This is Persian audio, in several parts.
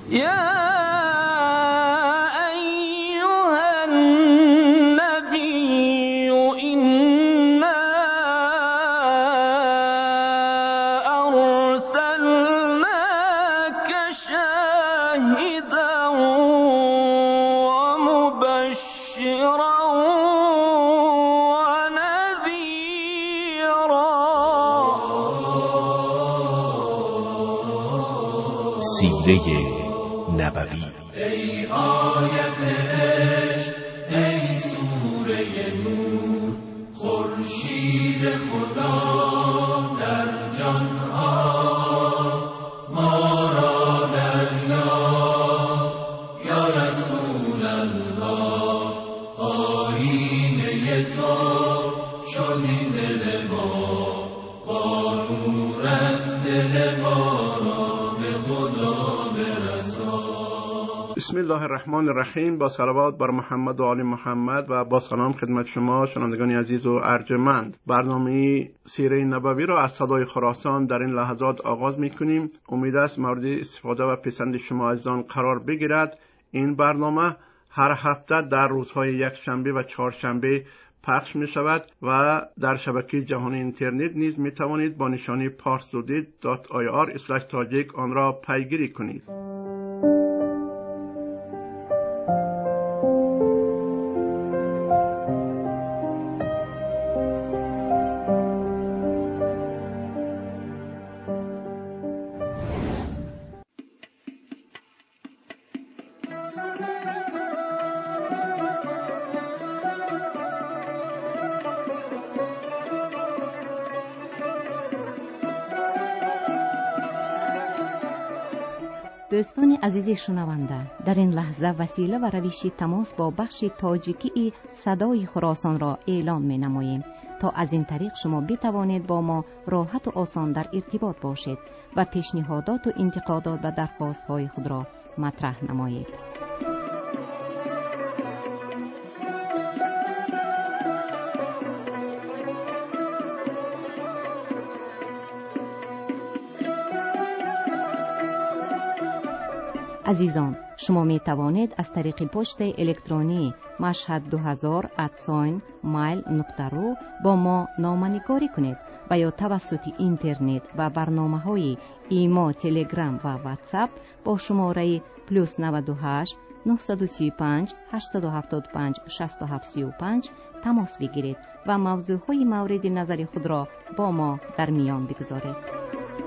سیره نبوی. ای آیت عشق، ای سوره نور، خورشید خدا در جانها ما را دریاب. یا رسول الله، آیینه تو شد این دل ما، با نورت دل ما را بسم الله الرحمن الرحیم. با صلوات بر محمد و آل محمد و با سلام خدمت شما شنوندگان عزیز و ارجمند. برنامه سیره نبوی را از صدای خراسان در این لحظات آغاز می‌کنیم. امید است مورد استفاده و پسند شما عزیزان قرار بگیرد. این برنامه هر هفته در روزهای یکشنبه و چهارشنبه پخش می شود و در شبکه جهانی اینترنت نیز می توانید با نشانی parstoday.ir/tajik آن را پیگیری کنید. دوستان عزیز شنونده، در این لحظه وسیله و روش تماس با بخش تاجیکی صدای خراسان را اعلان می نماییم تا از این طریق شما بتوانید با ما راحت و آسان در ارتباط باشید و پیشنهادات و انتقادات و درخواست های خود را مطرح نمایید. عزیزان، شما می توانید از طریق پست الکترونی mashhad2000@mail.ru با ما نامه‌نگاری کنید و یا توسط اینترنت و برنامه‌های ایما، تلگرام و واتساپ با شماره +98 935 875 6735 تماس بگیرید و موضوعهای مورد نظر خود را با ما در میان بگذارید.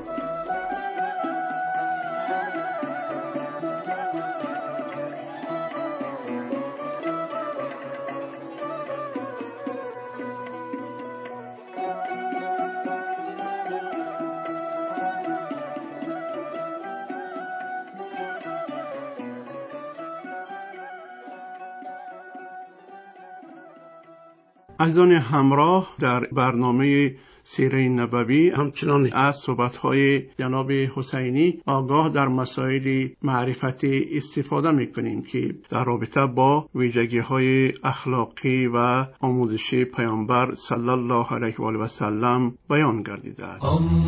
عزیزان همراه، در برنامه سیره نبوی همچنان از صحبت‌های جناب حسینی آگاه در مسائل معرفتی استفاده می‌کنیم که در رابطه با ویژگی‌های اخلاقی و آموزشی پیامبر صلی الله علیه و آله و سلم بیان گردیده است.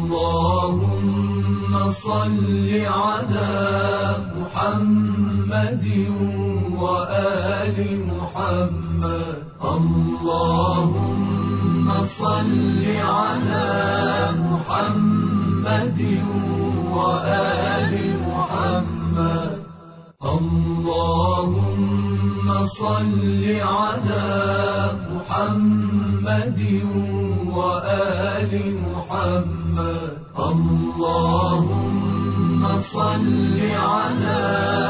اللهم صل علی محمد و آل محمد. اللهم صل على محمد وآل محمد. اللهم صل على محمد وآل محمد. اللهم صل على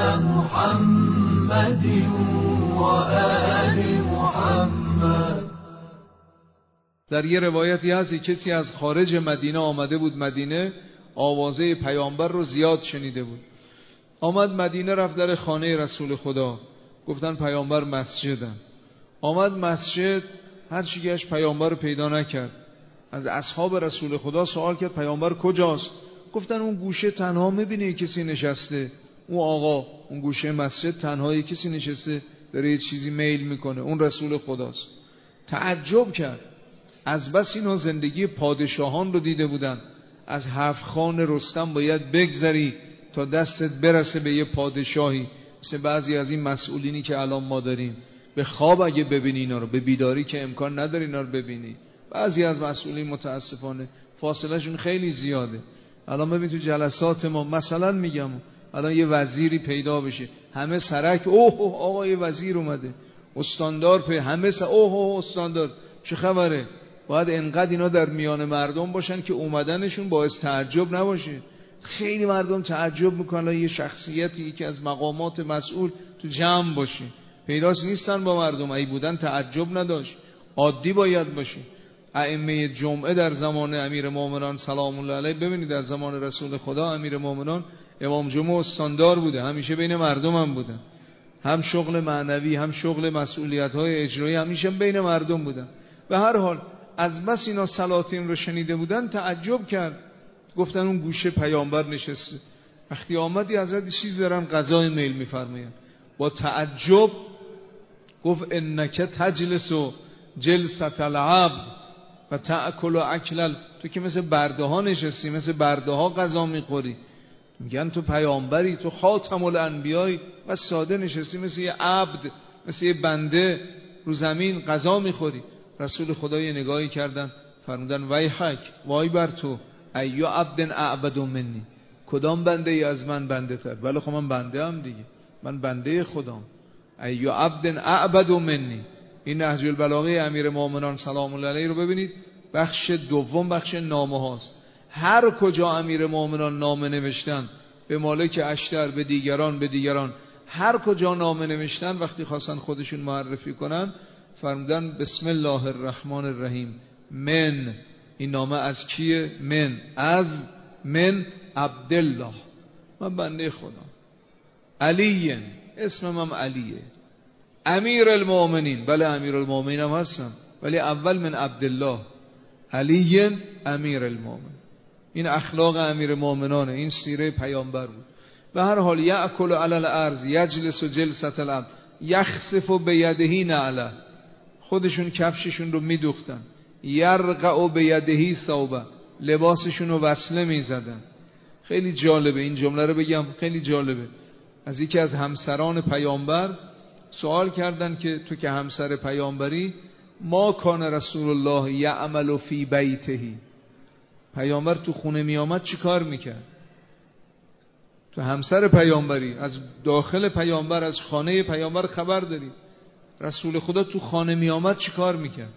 محمد وآل محمد. در یه روایتی هست کسی از خارج مدینه آمده بود مدینه، آوازه پیامبر رو زیاد شنیده بود. آمد مدینه، رفت در خانه رسول خدا، گفتن پیامبر مسجدن. آمد مسجد، هر چی گشت پیامبر رو پیدا نکرد. از اصحاب رسول خدا سوال کرد پیامبر کجاست؟ گفتن اون گوشه تنها میبینه کسی نشسته. اون آقا اون گوشه مسجد تنها کسی نشسته داره یه چیزی میل میکنه، اون رسول خداست. تعجب کرد. از بس اینا زندگی پادشاهان رو دیده بودن، از 7 خان رستم باید بگذری تا دستت برسه به یه پادشاهی، مثل بعضی از این مسئولینی که الان ما داریم. به خواب اگه ببینی اینا رو، به بیداری که امکان نداری اینا رو ببینی. بعضی از مسئولین متاسفانه فاصله شون خیلی زیاده. الان ببین تو جلسات ما مثلا میگم الان یه وزیری پیدا بشه، همه سرک اوه آقا یه وزیر اومده، استاندار همه اوه استاندار، چه خبره؟ باید انقدر اینا در میان مردم باشن که اومدنشون باعث تعجب نباشه. خیلی مردم تعجب میکنن یه شخصیتی که از مقامات مسئول تو جمع باشه، پیداست نیستن با مردم. ای بودن تعجب نداشت، عادی باید باشه. ائمه جمعه در زمان امیرالمومنین سلام الله علیه، ببینید در زمان رسول خدا امیرالمومنین امام جمعه استاندار بوده، همیشه بین مردم هم بودن، هم شغل معنوی هم شغل مسئولیت‌های اجرایی همیشه بین مردم بودن. به هر حال از بس اینا سلاطین رو شنیده بودن تعجب کرد، گفتن اون گوشه پیامبر نشسته. وقتی آمدی حضرت چیز دارن غذای میل میفرمایند، با تعجب گفت انک تجلس جلسة العبد و تأکل اکل، تو که مثل برده ها نشستی، مثل برده ها غذا میخوری. میگن تو پیامبری، تو خاتم الانبیایی و ساده نشستی مثل یه عبد، مثل یه بنده رو زمین غذا میخوری. رسول خدا یه نگاهی کردن فرمودن ویحک، وای بر تو، ایو عبد اعبد منی، کدام بنده ای از من بنده تر؟ بله خب من بنده هم دیگه، من بنده خدام. ایو عبد اعبد منی. این نهج البلاغه امیرالمومنین سلام الله علیه رو ببینید، بخش دوم بخش نامه هاست. هر کجا امیرالمومنین نامه نوشتن به مالک اشتر، به دیگران هر کجا نامه نوشتن، وقتی خواستن خودشون معرفی کنن فرمودن بسم الله الرحمن الرحیم، من، این نامه از کیه؟ من عبدالله، من بنده خدا. علی، اسمم هم علیه. امیر المؤمنین، بله امیر المؤمنین هم هستم، ولی اول من عبدالله. علی امیر المؤمن. این اخلاق امیر المؤمنانه، این سیره پیامبر بود. به هر حال یأکل علی الارض یجلس جلسة العبد یخسف بیده نعله، خودشون کفششون رو میدوختن. یرقع بیده ثوبه، لباسشون رو وصله میزدن. خیلی جالبه این جمله رو بگم، خیلی جالبه. از یکی از همسران پیامبر سوال کردن که تو که همسر پیامبری، ما کان رسول الله یعمل فی بیته، پیامبر تو خونه می آمد چی کار میکرد؟ تو همسر پیامبری، از داخل پیامبر، از خانه پیامبر خبر داری، رسول خدا تو خانه می آمد چی کار میکرد؟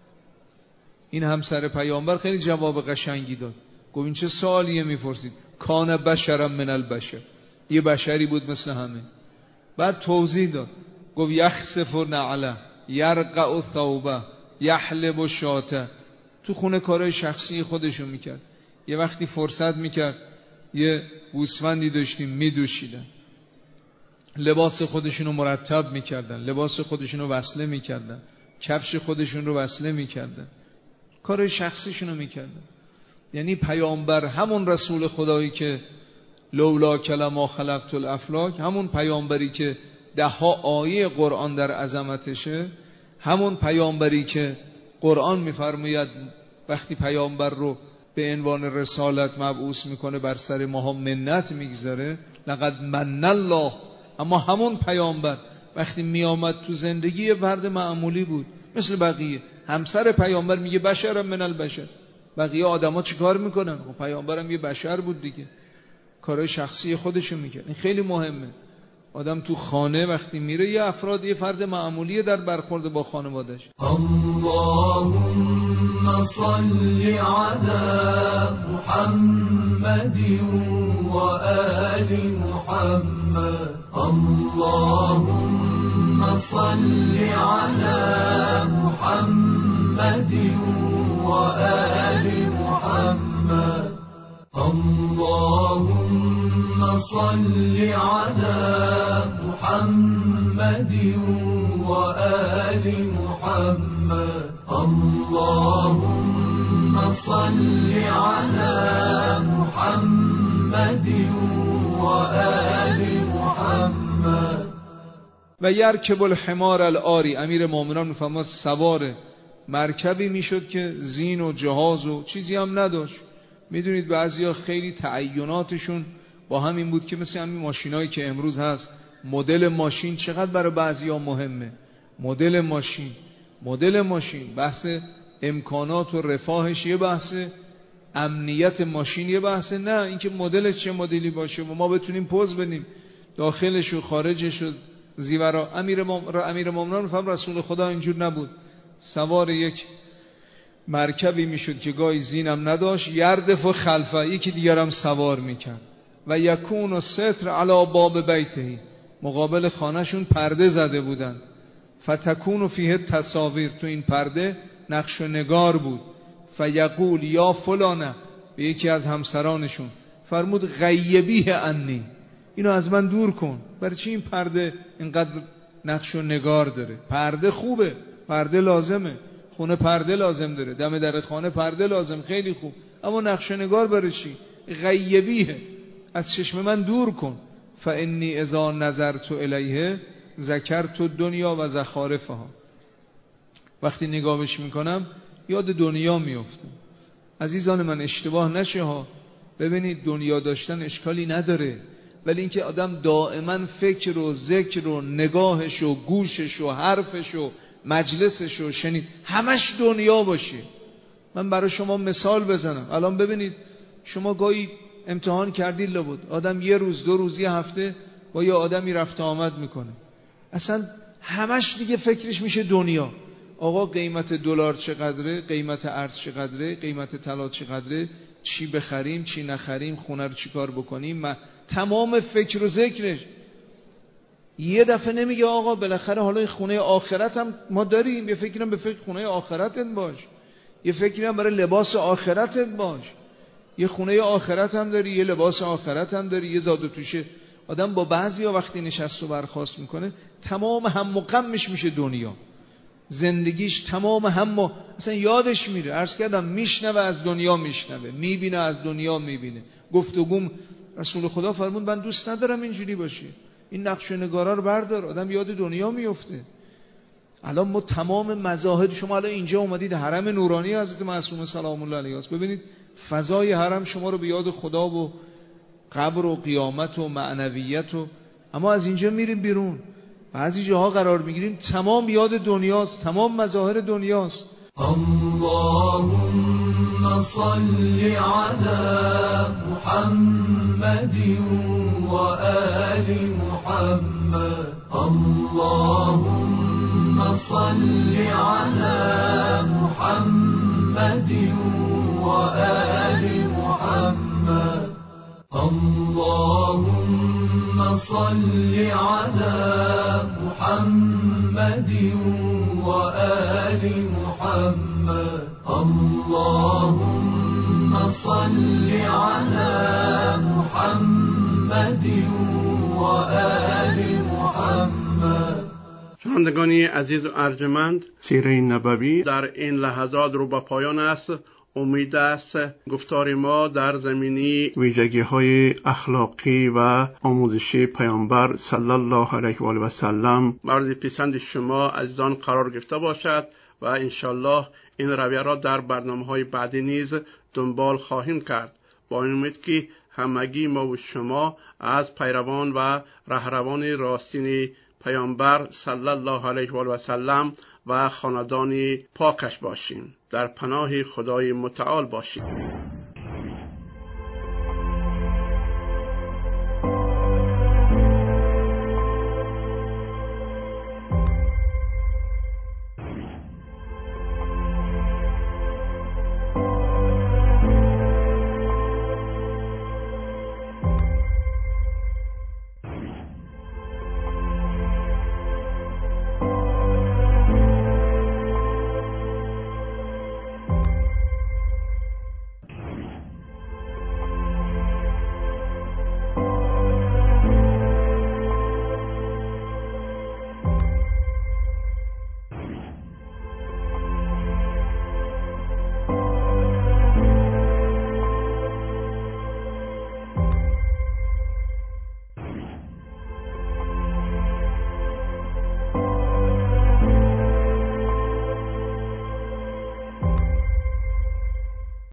این همسر پیامبر خیلی جواب قشنگی داد. گفت این چه سوالیه میپرسید؟ کان بشرا من البشر، یه بشری بود مثل همه. بعد توضیح داد، گفت یخسف نعله یرقع ثوبه یحلب شاته، تو خونه کارهای شخصی خودشون میکرد. یه وقتی فرصت میکرد یه گوسفندی داشتیم میدوشیدن، لباس خودشونو مرتب میکردن، لباس خودشونو وصله میکردن، کفش خودشون رو وصله میکردن، کارهای شخصیشونو میکردن. یعنی پیامبر همون رسول خدایی که لولا کلما خلقت الافلاک، همون پیامبری که 10 آیه قرآن در عظمتشه، همون پیامبری که قرآن میفرماید وقتی پیامبر رو به عنوان رسالت مبعوث میکنه بر سر ماها منت میگذاره، لقد من الله. اما همون پیامبر وقتی میآمد تو زندگی یه فرد معمولی بود مثل بقیه. همسر پیامبر میگه بشر من البشر، بقیه آدما چیکار میکنن؟ خب پیامبرم یه بشر بود دیگه، کارهای شخصی خودشو میکرد. این خیلی مهمه. آدم تو خانه وقتی میره یه افراد، یه فرد معمولیه در برخورد با خانواده‌اش. اللهم صل علی محمد و آل محمد. اللهم صل علی محمد و آل محمد. اللهم صل على محمد وآل محمد. اللهم صل على محمد وآل محمد. و یرکب الحمار العاری، امیر مومنان میفرماد سوار مرکبی میشد که زین و جهاز و چیزی هم نداشت. میدونید بعضیا خیلی تعیناتشون با همین بود که مثل همین ماشینایی که امروز هست، مدل ماشین چقدر برای بعضیا مهمه. مدل ماشین بحث امکانات و رفاهش یه بحثه، امنیت ماشین یه بحثه، نه اینکه مدلش چه مدلی باشه و ما بتونیم پوز بدیم داخلش و خارجش و زیورا. امیر مومنان فهم رسول خدا اینجور نبود، سوار یک مرکبی میشد که گاهی زینم نداشت، یردف و خلفه، یکی دیگرم سوار میکرد. و یکون و ستر علی باب بیته، مقابل خانهشون پرده زده بودن، فتکون و فیه تصاویر، تو این پرده نقش و نگار بود. فیقول یا فلانه، به یکی از همسرانشون فرمود غیبیه انی، اینو از من دور کن. برای چی این پرده اینقدر نقش و نگار داره؟ پرده خوبه، پرده لازمه، خونه پرده لازم داره، دم در خانه پرده لازم، خیلی خوب، اما نقش و نگار برای چی؟ غیبیه، از چشم من دور کن. فانی اذا نظرت الیه ذکرت الدنیا و زخارفها، وقتی نگاهش میکنم یاد دنیا میفتم. عزیزان من اشتباه نشه ها، ببینید دنیا داشتن اشکالی نداره، ولی اینکه آدم دائما فکر و ذکر و نگاهش و گوشش و حرفش و مجلسش و همش دنیا باشه. من برای شما مثال بزنم. الان ببینید شما گاهی امتحان کردید لابد، آدم یه روز دو روز یه هفته با یه آدمی رفت آمد میکنه، اصلا همش دیگه فکرش میشه دنیا. آقا قیمت دلار چقدره، قیمت ارز چقدره، قیمت طلا چقدره، چی بخریم چی نخریم، خونه رو چی کار بکنیم، تمام فکر و ذکرش. یه دفعه نمیگه آقا بالاخره حالا خونه آخرت هم ما داریم، یه فکرم به فکر خونه آخرتت باش، یه فکرم برای لباس آخرتت باش، یه خونه آخرت هم داری، یه لباس آخرت هم داری، یه زاد و توشه. آدم با بعضیا وقتی نشست و برخاست میکنه تمام هم و غمش میشه دنیا، زندگیش تمام هم اصلا یادش میره. عرض کردم میشنوه از دنیا میشنوه، میبینه از دنیا میبینه. گفتگوم رسول خدا فرمود من دوست ندارم اینجوری باشه، این نقش و نگارا رو بردار، آدم یاد دنیا میفته. الان ما تمام مظاهر، شما الان اینجا اومدید حرم نورانی حضرت معصومه سلام الله علیها است، ببینید فضای حرم شما رو به یاد خدا و قبر و قیامت و معنویت اما از اینجا میریم بیرون، بعضی جاها قرار میگیریم تمام یاد دنیاست، تمام مظاهر دنیاست. اللهم صل على محمد و آل محمد، اللهم صل على محمد و آل محمد، اللهم صل على محمد و آل محمد، اللهم صل على محمد و آل محمد. شنوندگان عزیز و ارجمند، سیره نبوی در این لحظات رو به پایان است. امید است گفتار ما در زمینی ویژگی‌های اخلاقی و آموزشی پیامبر صلی الله علیه و آله و سلم مورد پسند شما عزیزان قرار گرفته باشد و انشالله این رویه را در برنامه‌های بعدی نیز دنبال خواهیم کرد، با این امید که همگی ما و شما از پیروان و رهروان راستین پیامبر صلی الله علیه و آله و سلم و خاندان پاکش باشیم. در پناه خدای متعال باشیم.